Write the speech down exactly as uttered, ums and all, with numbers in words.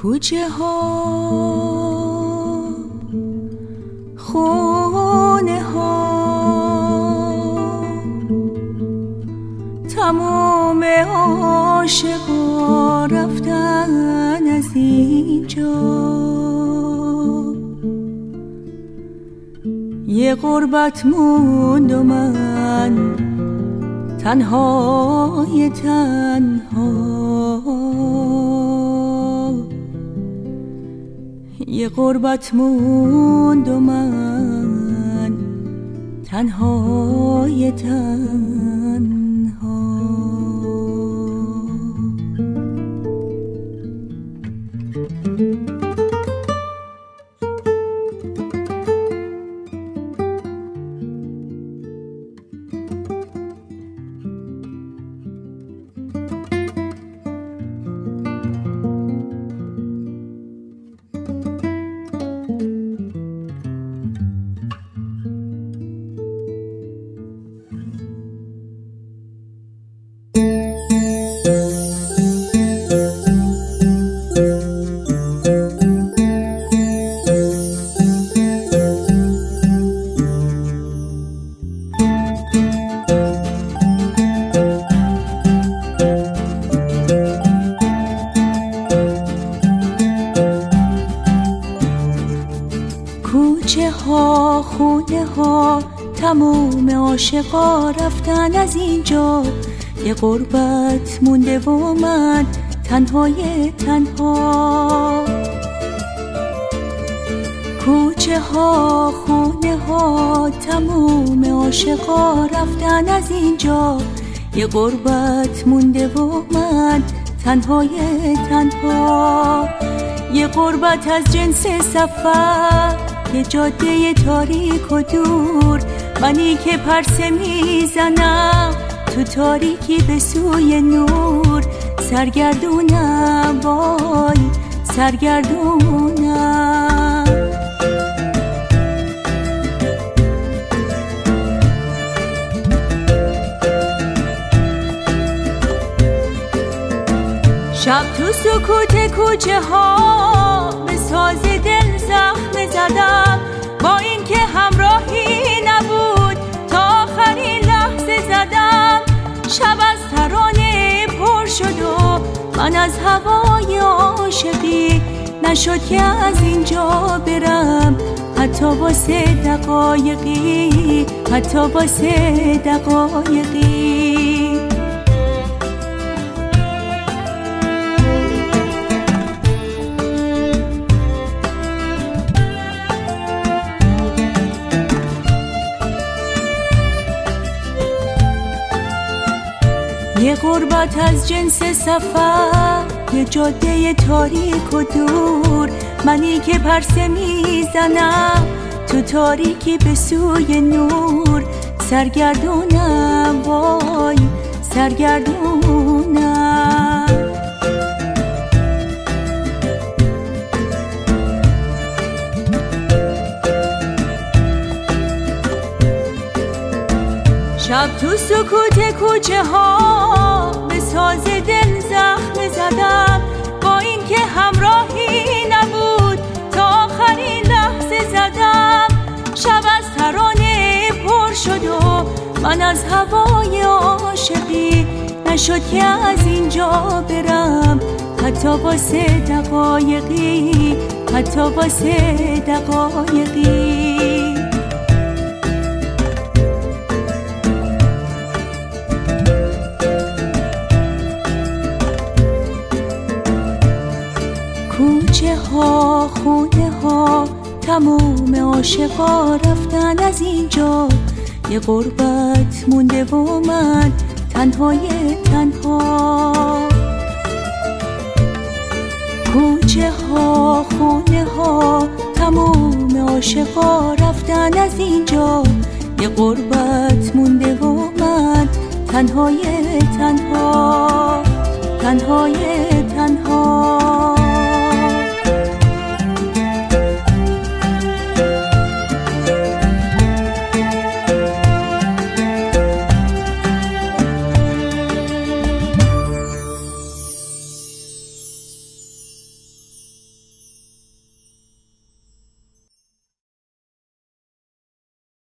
کوچه ها، خونه ها، تمام عاشقا رفتن از اینجا. یه غربت موند و من تنهای تنها. یه غربت موند و من تنهای تنها. کوچه ها، خونه ها، تموم عاشقا رفتن از اینجا. یه غربت مونده و من تنهای تنها. کوچه ها، خونه ها، تموم عاشقا رفتن از اینجا. یه غربت مونده و من تنهای تنها. یه غربت از جنس سفر، یه جاده تاریک و دور، منی که پرسه میزنم تو تاریکی به سوی نور. سرگردونم وای سرگردونم. شب تو سکوت کوچه ها به ساز دل زخم زدم. با این که همراهی نبود تا آخرین لحظه زدم. شب از ترانه پر شد و من از هوای عاشقی نشد که از اینجا برم، حتی واسه دقایقی، حتی واسه دقایقی. یه غربت از جنس سفر، یه جاده تاریک و دور، منی که پرسه میزنم تو تاریکی به سوی نور. سرگردونم وای سرگردونم. شب تو سکوت کوچه ها به ساز دل زخم زدم. با این که همراهی نبود تا آخرین لحظه زدم. شب از ترانه پر شد و من از هوای عاشقی نشد که از اینجا برم، حتی واسه دقایقی، حتی واسه دقایقی. کوچه ها، خونه ها، تموم عاشقا رفتن از اینجا. یه غربت مونده و من تنهای تنها. کوچه ها، خونه ها، تموم عاشقا رفتن از اینجا. یه غربت مونده و من تنهای تنها، تنهای تنها.